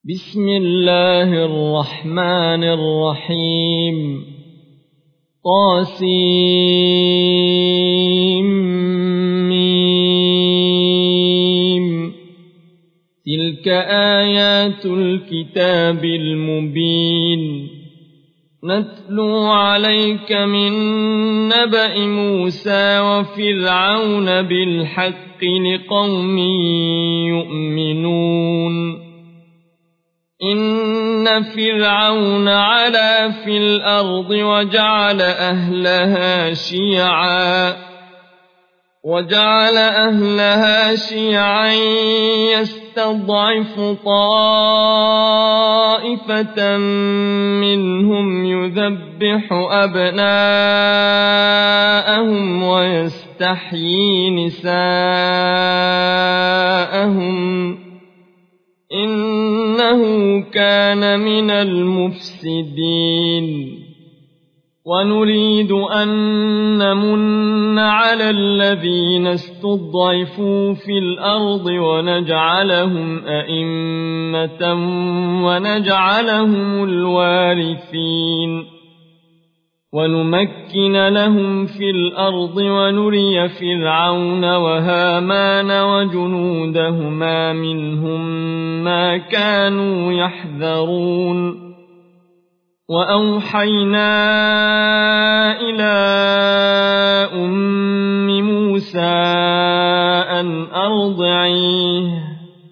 بسم الله الرحمن الرحيم طاسيم تلك آيات الكتاب المبين نتلو عليك من نبأ موسى وفرعون بالحق لقوم يؤمنون إن فرعون علا في الأرض وجعل أهلها شيعا يستضعف طائفة منهم يذبح أبناءهم ويستحيي نساءهم إنه كان من المفسدين ونريد أن نمن على الذين استضعفوا في الأرض ونجعلهم أئمة ونجعلهم الوارثين ونمكن لهم في الأرض ونري فرعون وهامان وجنودهما منهم ما كانوا يحذرون وأوحينا إلى أم موسى أن أرضعيه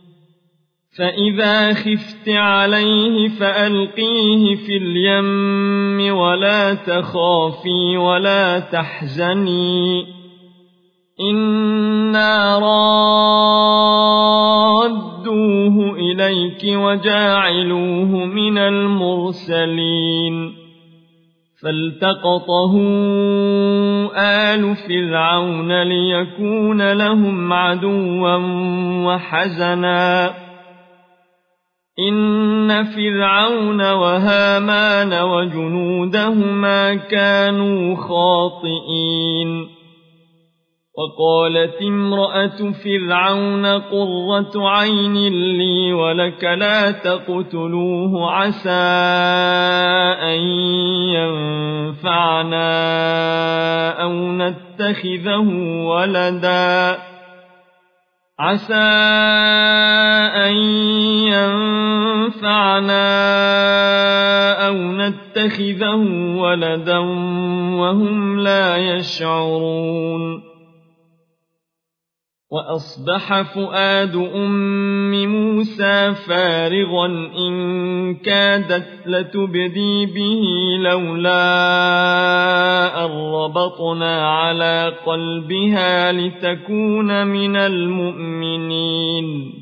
فإذا خفت عليه فألقيه في اليم ولا تخافي ولا تحزني إنا رادوه إليك وجاعلوه من المرسلين فالتقطه آل فرعون ليكون لهم عدوا وحزنا إن فرعون وهامان وجنودهما كانوا خاطئين وقالت امرأة فرعون قرة عين لي ولك لا تقتلوه عسى أن ينفعنا أو نتخذه ولدا وهم لا يشعرون وأصبح فؤاد أم موسى فارغا إن كادت لتبدي به لولا أن ربطنا على قلبها لتكون من المؤمنين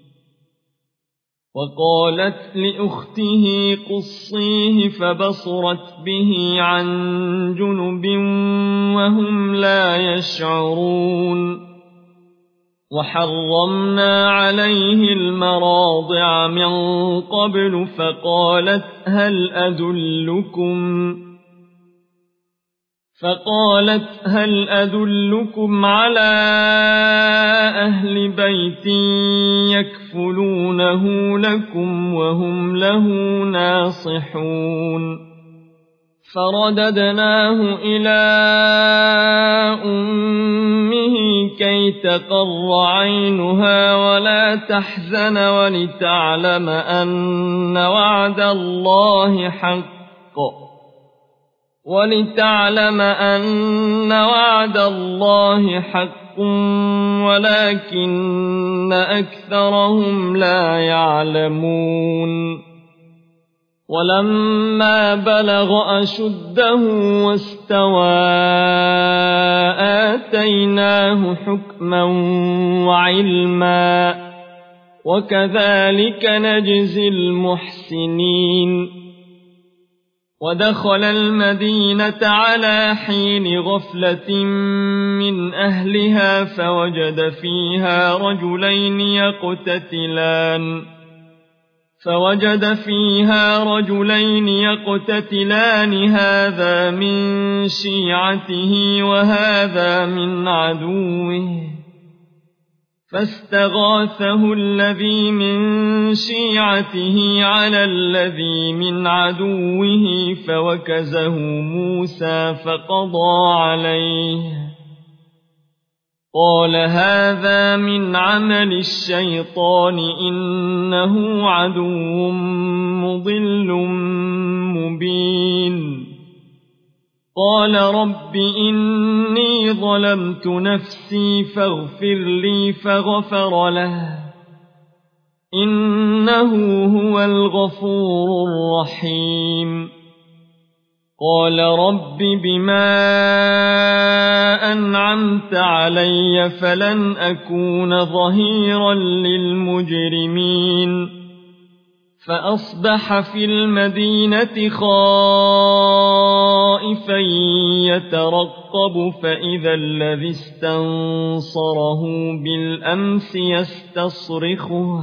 وقالت لأخته قصيه فبصرت به عن جنب وهم لا يشعرون وحرمنا عليه المراضع من قبل فقالت هل أدلكم على أهل بيت يكفلونه لكم وهم له ناصحون فرددناه إلى أمه كي تقر عينها ولا تحزن ولتعلم أن وعد الله حق ولكن أكثرهم لا يعلمون ولما بلغ أشده واستوى آتيناه حكما وعلما وكذلك نجزي المحسنين ودخل المدينة على حين غفلة من أهلها فوجد فيها رجلين يقتتلان هذا من شيعته وهذا من عدوه فاستغاثه الذي من شيعته على الذي من عدوه فوكزه موسى فقضى عليه قال هذا من عمل الشيطان إنه عدو مضل مبين قال رب إني ظلمت نفسي فاغفر لي فغفر له إنه هو الغفور الرحيم قال رب بما أنعمت علي فلن أكون ظهيرا للمجرمين فأصبح في المدينة خائفا يترقب فإذا الذي استنصره بالأمس يستصرخه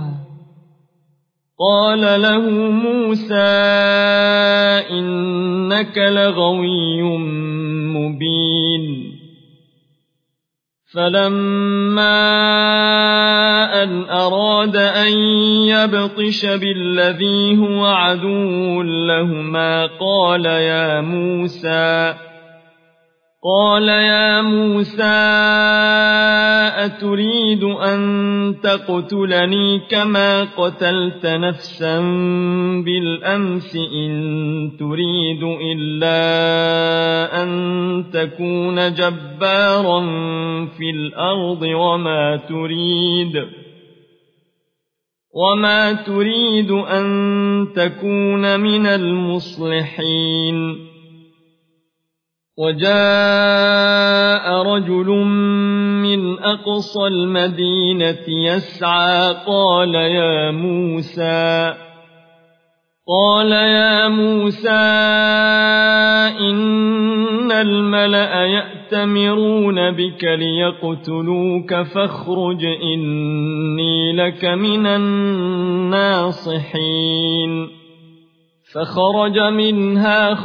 قال له موسى إنك لغوي مبين فلما أن أراد أن يبطش بالذي هو عدو لهما قال يا موسى أتريد أن تقتلني كما قتلت نفسا بالأمس إن تريد إلا أن تكون جبارا في الأرض وما تريد أن تكون من المصلحين وجاء رجل من أقصى المدينة يسعى قال يا موسى إن الملأ يأتمرون بك ليقتلوك فاخرج إني لك من الناصحين فخرج منها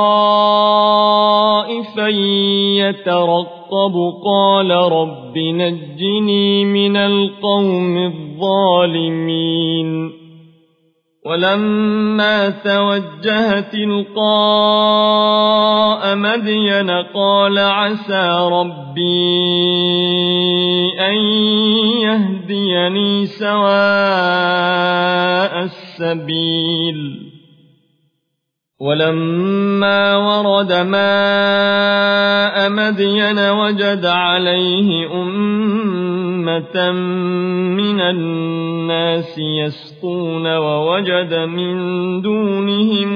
خائفا يترقب قال رب نجني من القوم الظالمين ولما توجه تلقاء مدين قال عسى ربي أن يهديني سواء السبيل ولما ورد ماء مدين وجد عليه أمة من الناس يسقون ووجد من دونهم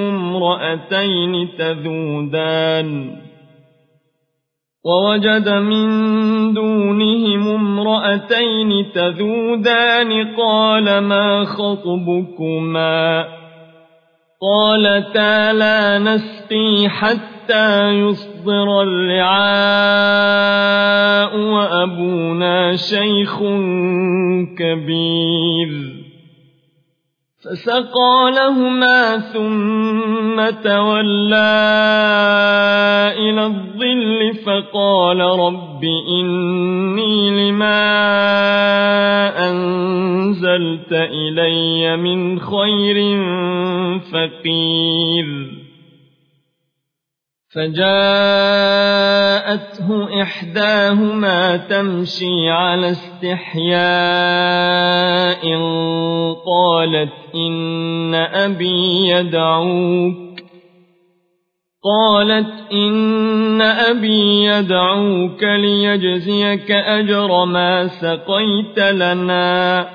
امرأتين تذودان قال ما خطبكما قالتا لا نسقي حتى يصدر الرعاء وأبونا شيخ كبير فسقى لهما ثم تولى إلى الظل فقال رب إني لما أنزلت إلي من خير فقير فجاءته إحداهما تمشي على استحياء قالت إن أبي يدعوك ليجزيك أجر ما سقيت لنا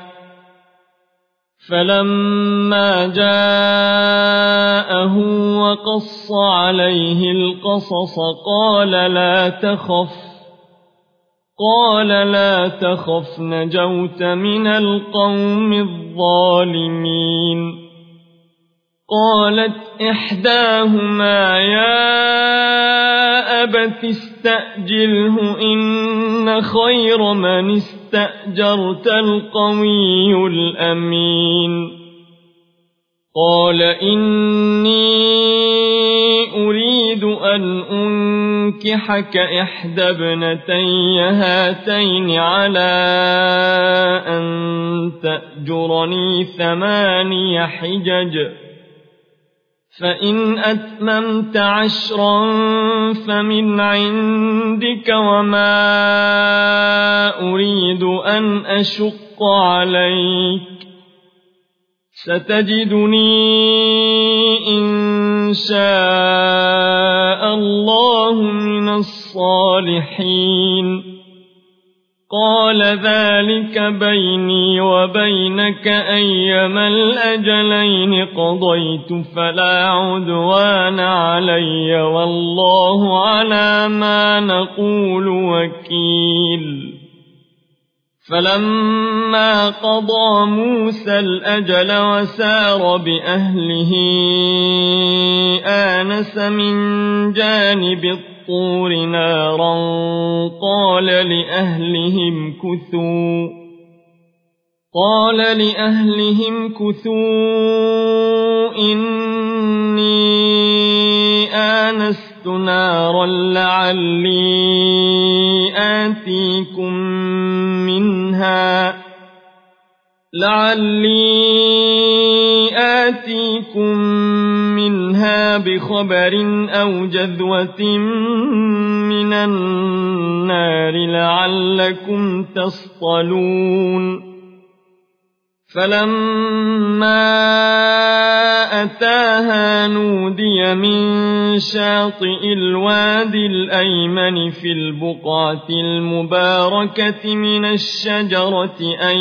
فلما جاءه وقص عليه القصص قال لا تخف نجوت من القوم الظالمين قالت إحداهما يا أبت استأجره إن خير من استأجرت القوي الأمين قال إني أريد أن أنكحك إحدى ابنتي هاتين على أن تأجرني 8 حجج فإن أتممت 10 فمن عندك وما أريد أن أشق عليك ستجدني إن شاء الله من الصالحين قال ذلك بيني وبينك أيما الأجلين قضيت فلا عدوان علي والله على ما نقول وكيل فلما قضى موسى الأجل وسار بأهله آنس من جانب الطور نارا قال لأهلهم كثوا إني آنست نارا لعلي آتيكم منها بخبر أو جذوة من النار لعلكم تصطلون فلما أتاها نودي من شاطئ الوادي الأيمن في البقعة المباركة من الشجرة أن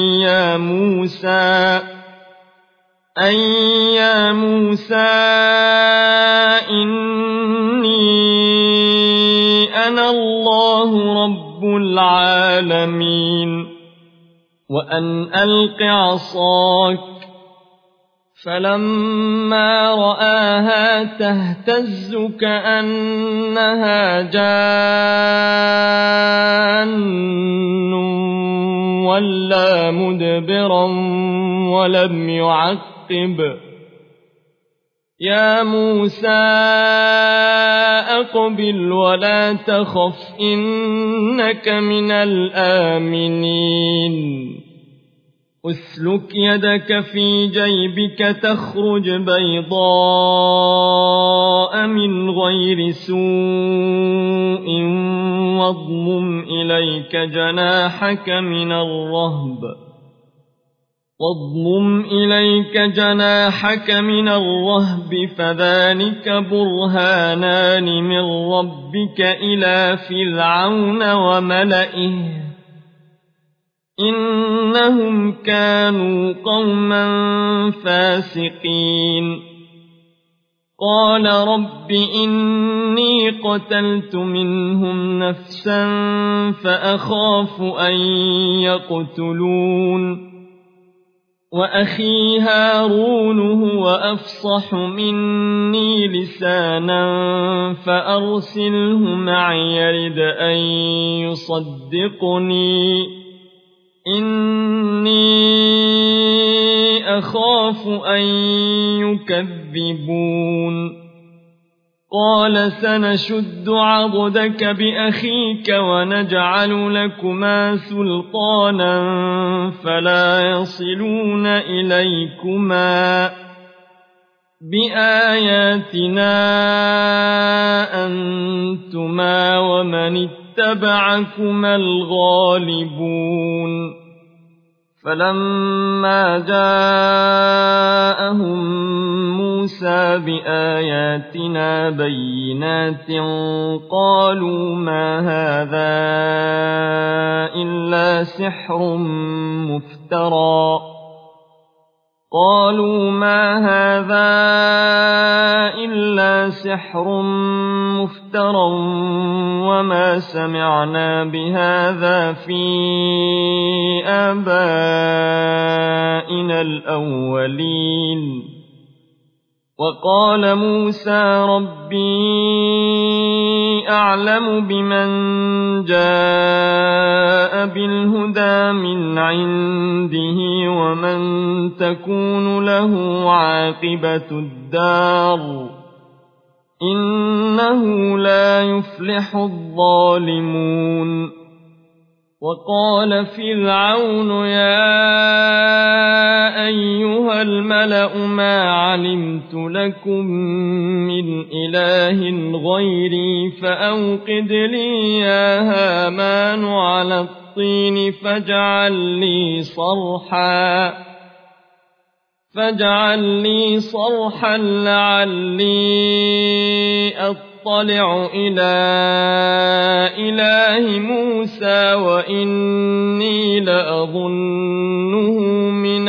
يا موسى إني أنا الله رب العالمين وأن ألق عصاك فلما رآها تهتز كأنها جان ولا مدبرا ولم يعقب يا موسى أقبل ولا تخف إنك من الآمنين أسلك يدك في جيبك تخرج بيضاء من غير سوء واضمم إليك جناحك من الرهب فذلك برهانان من ربك إلى فرعون وملئه إنهم كانوا قوما فاسقين قال رب إني قتلت منهم نفسا فأخاف أن يقتلون وأخي هارون هو أفصح مني لسانا فأرسله معي يرد أن يصدقني إني أخاف أن يكذبون قال سنشد عضدك بأخيك ونجعل لكما سلطانا فلا يصلون إليكما بآياتنا أنتما ومن اتبعكما الغالبون فلما جاءهم موسى بآياتنا بينات قالوا ما هذا إلا سحر مفترى وما سمعنا بهذا في آبائنا الأولين وقال موسى ربي أعلم بمن جاء بالهدى من عنده ومن تكون له عاقبة الدار إنه لا يفلح الظالمون وقال فرعون يا أيها الملأ ما علمت لكم من إله غيري فأوقد لي يا هامان على الطين فاجعل لي صرحا لعلي أطلع إلى إله موسى وإني لأظنه من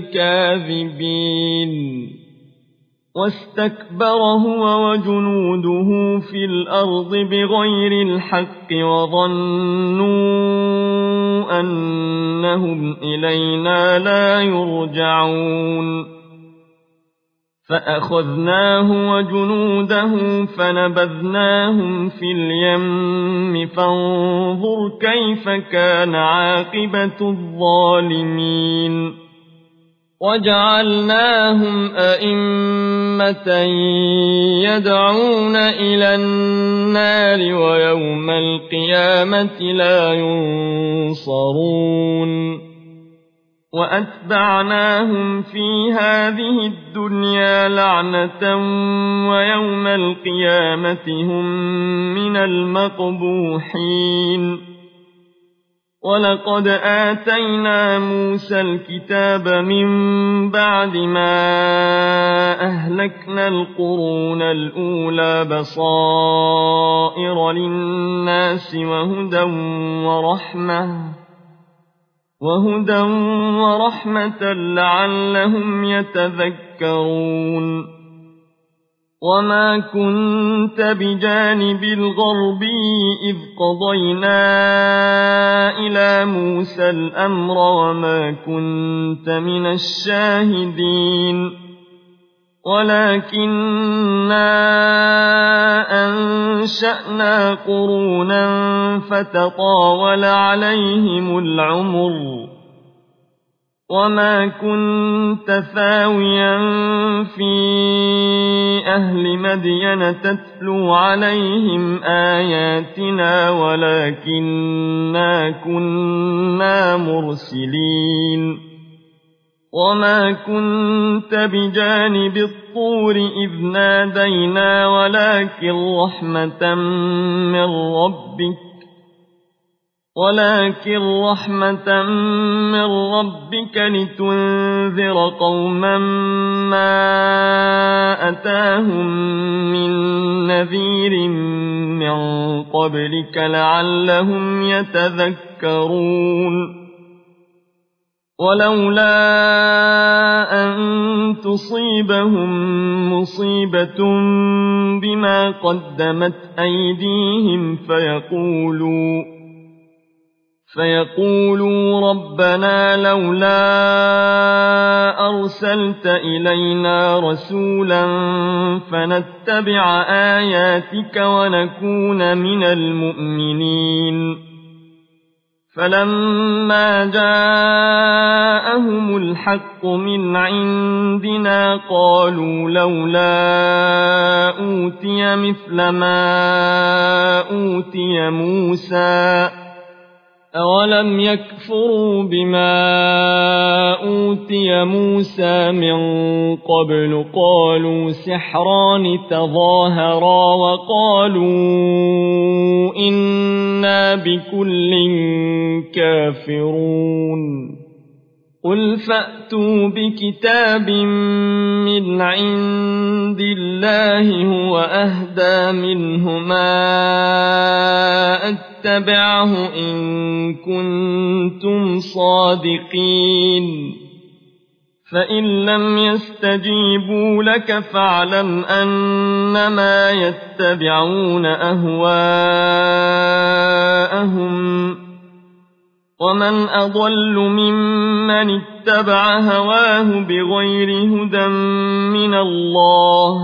الكاذبين واستكبر هو وجنوده في الأرض بغير الحق وظنوا أنهم إلينا لا يرجعون فأخذناه وجنوده فنبذناهم في اليم فانظر كيف كان عاقبة الظالمين وجعلناهم أئمة يدعون إلى النار ويوم القيامة لا ينصرون وأتبعناهم في هذه الدنيا لعنة ويوم القيامة هم من المقبوحين ولقد آتينا موسى الكتاب من بعد ما أهلكنا القرون الأولى بصائر للناس وهدى ورحمة لعلهم يتذكرون وما كنت بجانب الغربي إذ قضينا إلى موسى الأمر وما كنت من الشاهدين ولكننا أنشأنا قرونا فتطاول عليهم العمر وما كنت ثاويا في أهل مدين تتلو عليهم آياتنا ولكننا كنا مرسلين وما كنت بجانب الطور إذ نادينا ولكن رحمة من ربك لتنذر قوما ما أتاهم من نذير من قبلك لعلهم يتذكرون ولولا أن تصيبهم مصيبة بما قدمت أيديهم فيقولوا ربنا لولا أرسلت إلينا رسولا فنتبع آياتك ونكون من المؤمنين فلما جاءهم الحق من عندنا قالوا لولا أوتي مثل ما أوتي موسى أولم يكفروا بما أوتي موسى من قبل قالوا سحران تظاهرا وقالوا إنا بكل كافرون قل فأتوا بكتاب من عند الله هو أهدى منهما اتبعه إن كنتم صادقين فإن لم يستجيبوا لك فاعلم أنما يتبعون أهواءهم ومن أضل ممن اتبع هواه بغير هدى من الله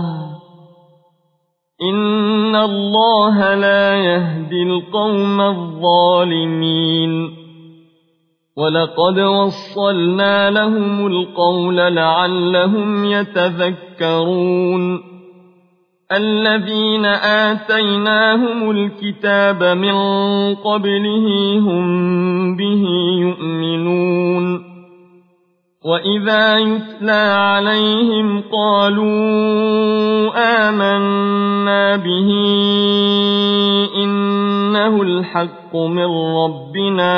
إن الله لا يهدي القوم الظالمين ولقد وصلنا لهم القول لعلهم يتذكرون الذين آتيناهم الكتاب من قبله هم به يؤمنون وإذا يتلى عليهم قالوا آمنا به إنه الحق من ربنا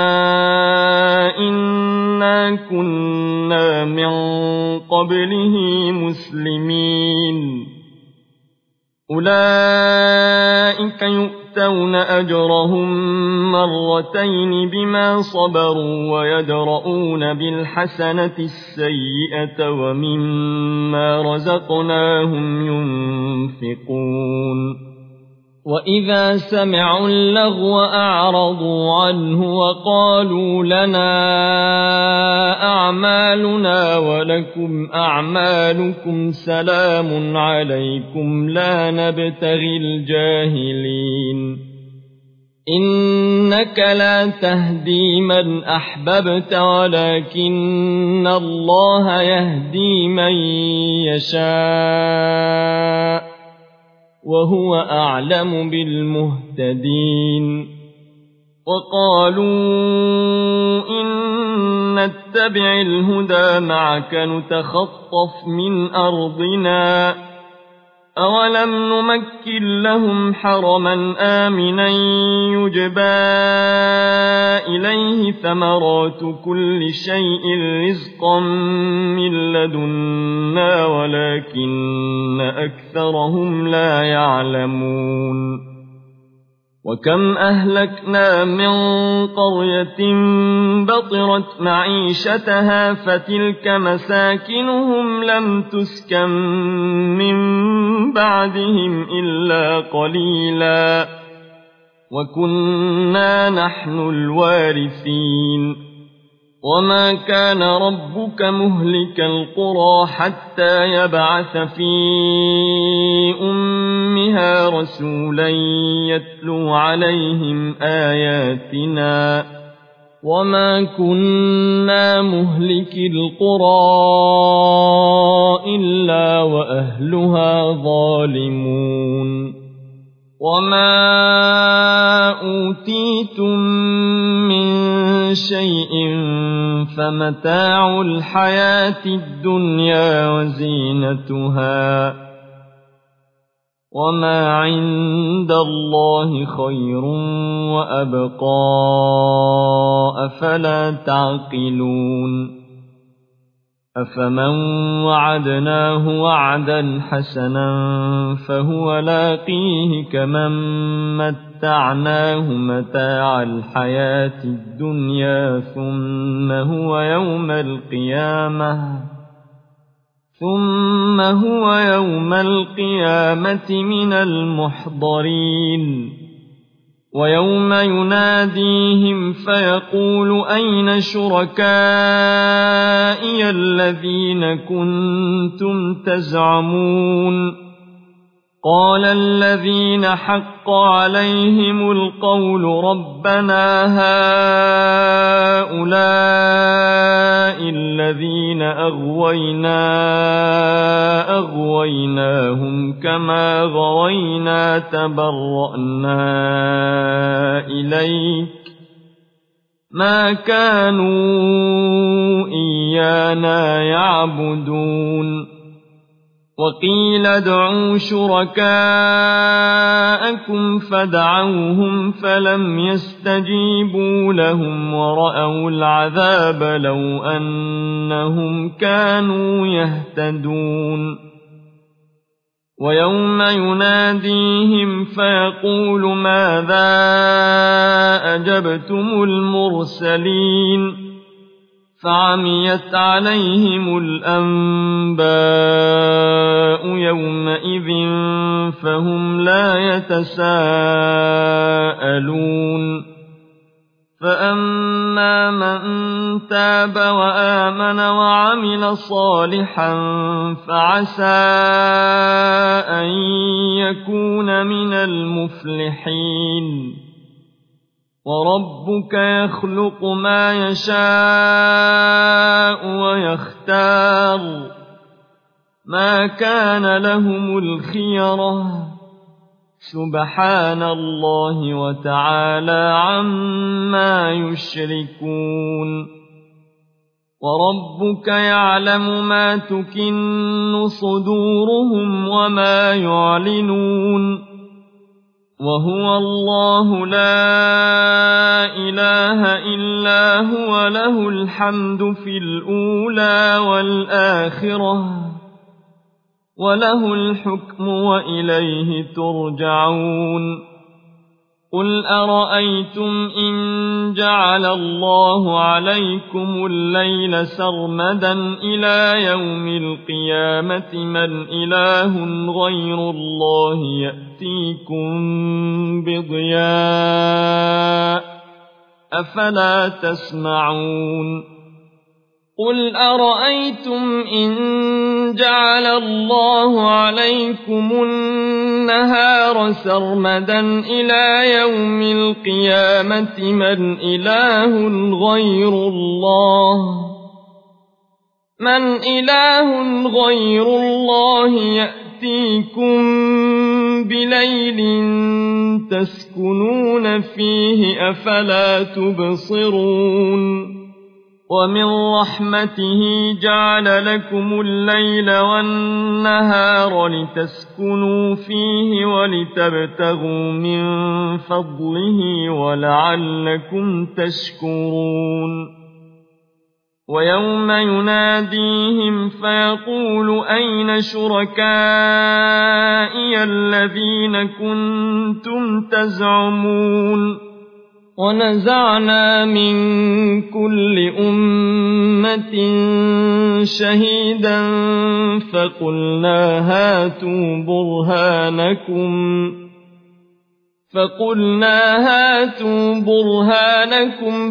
إنا كنا من قبله مسلمين أولئك يؤتون أجرهم مرتين بما صبروا ويدرؤون بالحسنة السيئة ومما رزقناهم ينفقون وإذا سمعوا اللغو أعرضوا عنه وقالوا لنا أعمالنا ولكم أعمالكم سلام عليكم لا نبتغي الجاهلين إنك لا تهدي من أحببت ولكن الله يهدي من يشاء وهو أعلم بالمهتدين وقالوا إن نتبع الهدى معك نتخطف من أرضنا أولم نمكن لهم حرما آمنا يجبى إليه ثمرات كل شيء رزقا من لدنا ولكن أكثرهم لا يعلمون وكم أهلكنا من قرية بطرت معيشتها فتلك مساكنهم لم تسكن من بعدهم إلا قليلا وكنا نحن الوارثين وما كان ربك مهلك القرى حتى يبعث في أمها رسولا يتلو عليهم آياتنا وما كنا مهلك القرى إلا وأهلها ظالمون وما أوتيتم من شيء فمتاع الحياة الدنيا وزينتها وما عند الله خير وأبقى أفلا تعقلون أفمن وعدناه وعدا حسنا فهو لاقيه كمن متعناه متاع الحياة الدنيا ثم هو يوم القيامة من المحضرين ويوم يناديهم فيقول أين شركائي الذين كنتم تزعمون قال الذين حق عليهم القول ربنا هؤلاء الذين أغويناهم كما غوينا تبرأنا إليك ما كانوا إيانا يعبدون وقيل ادعوا شركاءكم فدعوهم فلم يستجيبوا لهم ورأوا العذاب لو أنهم كانوا يهتدون ويوم يناديهم فيقول ماذا أجبتم المرسلين فعميت عليهم الأنباء يومئذ فهم لا يتساءلون فأما من تاب وآمن وعمل صالحا فعسى أن يكون من المفلحين وربك يخلق ما يشاء ويختار ما كان لهم الخيرة سبحان الله وتعالى عما يشركون وربك يعلم ما تكن صدورهم وما يعلنون وهو الله لا إله إلا هو له الحمد في الأولى والآخرة وله الحكم وإليه ترجعون قل أرأيتم إن جعل الله عليكم الليل سرمدا إلى يوم القيامة من إله غير الله يأتيكم بضياء أفلا تسمعون قل أرأيتم إن جعل الله عليكم النهار سرمدا إلى يوم القيامة من إله غير الله يأتيكم بليل تسكنون فيه أفلا تبصرون ومن رحمته جعل لكم الليل والنهار لتسكنوا فيه ولتبتغوا من فضله ولعلكم تشكرون ويوم يناديهم فيقول أين شركائي الذين كنتم تزعمون ونزعنا من كل أمة شهيدا فقلنا هاتوا برهانكم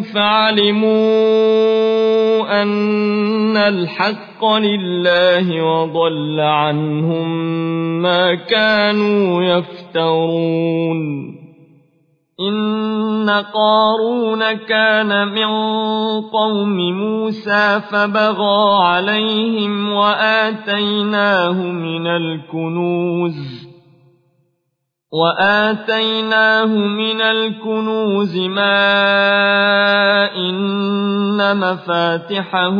فعلموا أن الحق لله وضل عنهم ما كانوا يفترون إن قارون كان من قوم موسى فبغى عليهم وآتيناه من الكنوز ما إن مفاتحه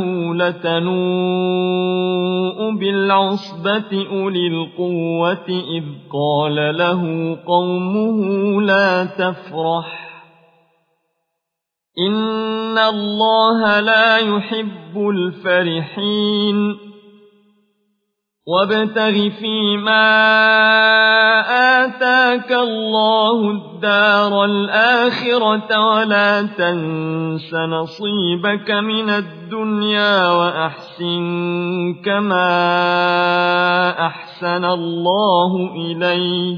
لتنوء بالعصبة أولي القوة إذ قال له قومه لا تفرح إن الله لا يحب الفرحين وابتغ فيما آتاك الله الدار الآخرة ولا تنس نصيبك من الدنيا وأحسن كما أحسن الله إليك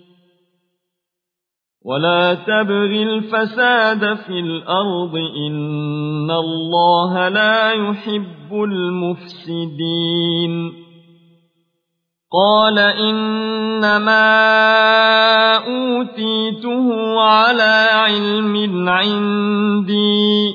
ولا تبغ الفساد في الأرض إن الله لا يحب المفسدين قال إنما أوتيته على علم عندي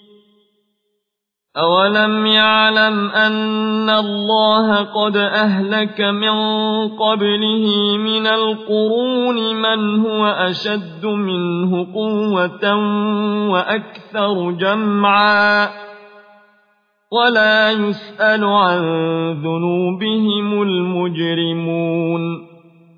أولم يعلم أن الله قد أهلك من قبله من القرون من هو أشد منه قوة وأكثر جمعا ولا يسأل عن ذنوبهم المجرمون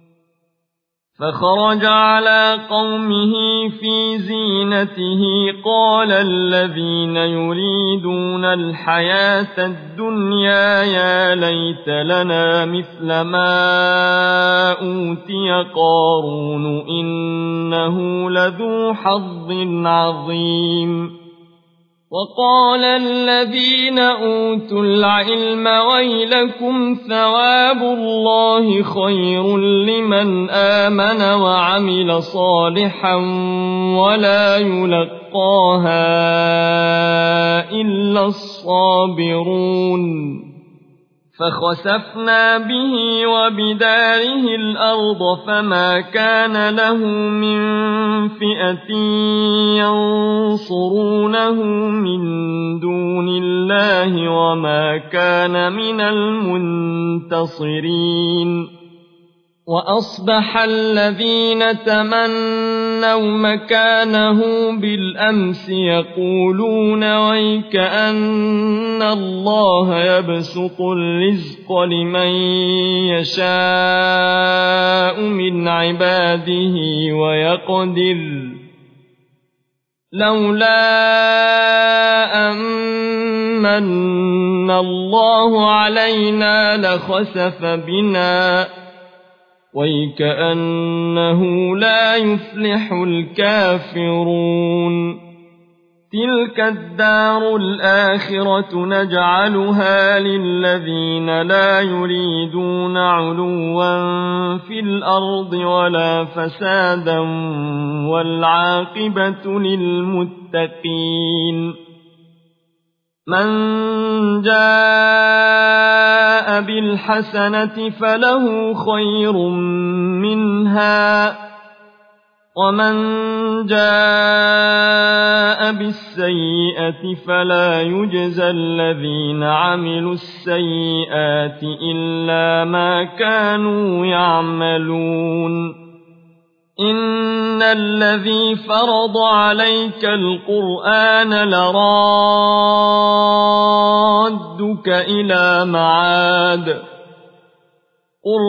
فخرج على قومه في زينته قال الذين يريدون الحياة الدنيا يا ليت لنا مثل ما أوتي قارون إنه لذو حظ عظيم وقال الذين أوتوا العلم ويلكم ثواب الله خير لمن آمن وعمل صالحا ولا يلقاها إلا الصابرون فخسفنا به وبداره الأرض فما كان له من فئة ينصرونه من دون الله وما كان من المنتصرين وأصبح الذين تمنوا مكانه بالأمس يقولون ويك أن الله يبسط الرزق لمن يشاء من عباده ويقدر لولا أمن الله علينا لخسف بنا ويكأنه لا يفلح الكافرون تلك الدار الآخرة نجعلها للذين لا يريدون علوا في الأرض ولا فسادا والعاقبة للمتقين من جاء بالحسنة فله خير منها ومن جاء بالسيئة فلا يجزى الذين عملوا السيئات إلا ما كانوا يعملون إن الذي فرض عليك القرآن لرادك إلى معاد قل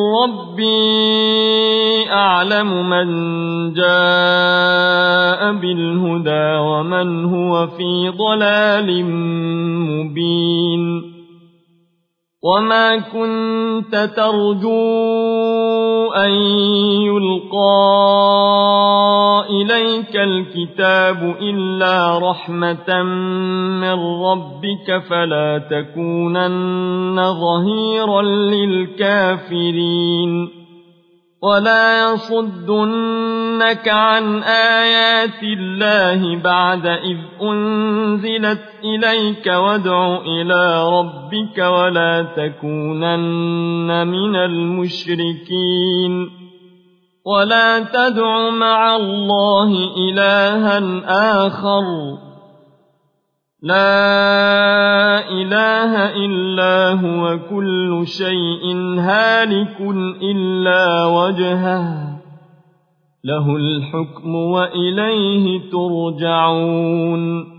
ربي أعلم من جاء بالهدى ومن هو في ضلال مبين وما كنت ترجو أن يلقى إليك الكتاب إلا رحمة من ربك فلا تكونن ظهيرا للكافرين ولا يصدنك عن آيات الله بعد إذ أنزلت إليك وادع إلى ربك ولا تكونن من المشركين ولا تدع مع الله إلها آخر لا إله إلا هو كل شيء هالك إلا وجهه له الحكم وإليه ترجعون